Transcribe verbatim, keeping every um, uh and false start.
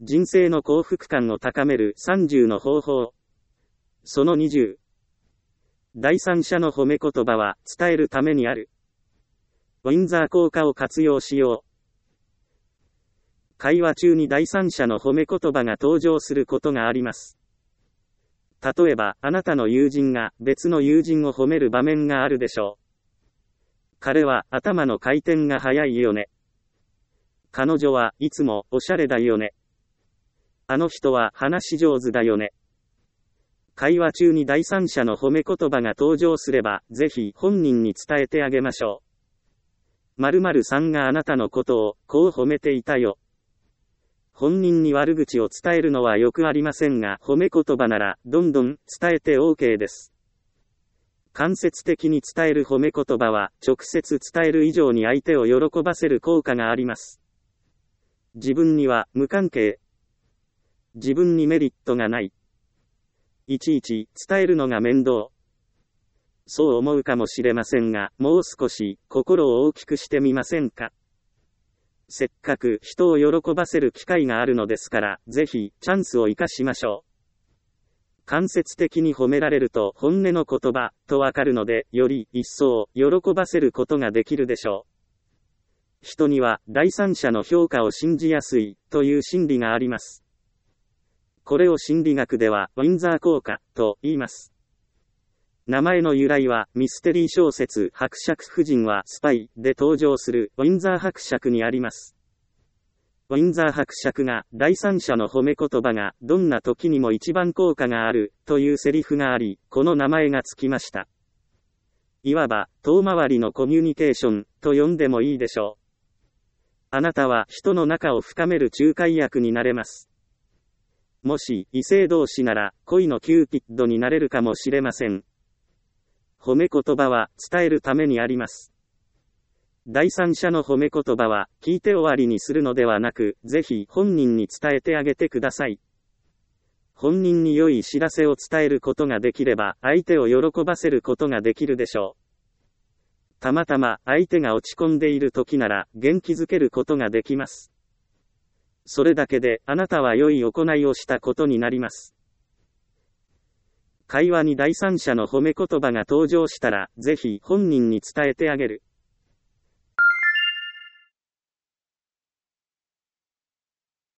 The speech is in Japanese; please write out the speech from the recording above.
人生の幸福感を高めるさんじゅうの方法。そのにじゅう。第三者の褒め言葉は伝えるためにある。ウィンザー効果を活用しよう。会話中に第三者の褒め言葉が登場することがあります。例えば、あなたの友人が別の友人を褒める場面があるでしょう。彼は頭の回転が速いよね。彼女はいつもおしゃれだよね。あの人は話し上手だよね。会話中に第三者の褒め言葉が登場すれば、ぜひ本人に伝えてあげましょう。〇〇さんがあなたのことをこう褒めていたよ。本人に悪口を伝えるのはよくありませんが、褒め言葉ならどんどん伝えて OK です。間接的に伝える褒め言葉は直接伝える以上に相手を喜ばせる効果があります。自分には無関係。自分にメリットがない。いちいち伝えるのが面倒。そう思うかもしれませんが、もう少し心を大きくしてみませんか。せっかく人を喜ばせる機会があるのですから、ぜひチャンスを生かしましょう。間接的に褒められると本音の言葉とわかるので、より一層喜ばせることができるでしょう。人には第三者の評価を信じやすいという心理があります。これを心理学ではウィンザー効果と言います。名前の由来はミステリー小説伯爵夫人はスパイで登場するウィンザー伯爵にあります。ウィンザー伯爵が第三者の褒め言葉がどんな時にも一番効果があるというセリフがあり、この名前がつきました。いわば遠回りのコミュニケーションと呼んでもいいでしょう。あなたは人の仲を深める仲介役になれます。もし異性同士なら恋のキューピッドになれるかもしれません。褒め言葉は伝えるためにあります。第三者の褒め言葉は聞いて終わりにするのではなく、ぜひ本人に伝えてあげてください。本人に良い知らせを伝えることができれば、相手を喜ばせることができるでしょう。たまたま相手が落ち込んでいる時なら元気づけることができます。それだけであなたは良い行いをしたことになります。会話に第三者の褒め言葉が登場したら、ぜひ本人に伝えてあげる。